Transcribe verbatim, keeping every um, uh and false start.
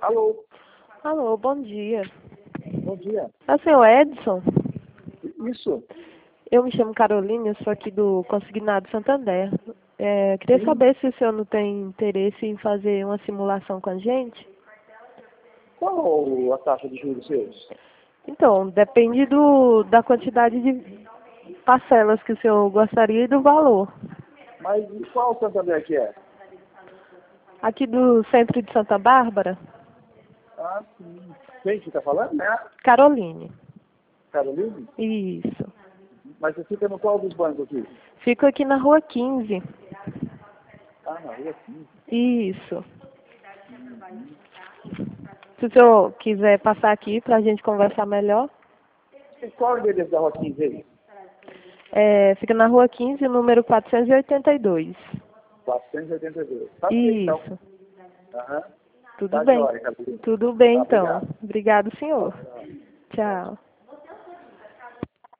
Alô, Alô, bom dia. bom dia. É o senhor Edson? Isso, Eu me chamo Carolina, eu sou aqui do Consignado Santander. É, queria sim. saber se o senhor não tem interesse em fazer uma simulação com a gente. Qual a taxa de juros seus? Então, depende do, da quantidade de parcelas que o senhor gostaria e do valor. Mas e qual Santander que é? Aqui do centro de Santa Bárbara, Ah, sim. Quem que está falando? É a Caroline. Carolina? Isso. Mas você fica no qual dos bancos aqui? Fico aqui na rua quinze. Ah, na rua sim. Isso. Se o senhor quiser passar aqui para a gente conversar melhor, E qual o endereço da rua quinze aí? é, fica na rua quinze, número quatrocentos e oitenta e dois. quatrocentos e oitenta e dois. Tá bem, então. Isso. Aham. Tudo Tá bem. jóia, Carolina. Tudo bem, Tá, então. obrigado. Obrigado, senhor. Tchau, tchau. Tchau.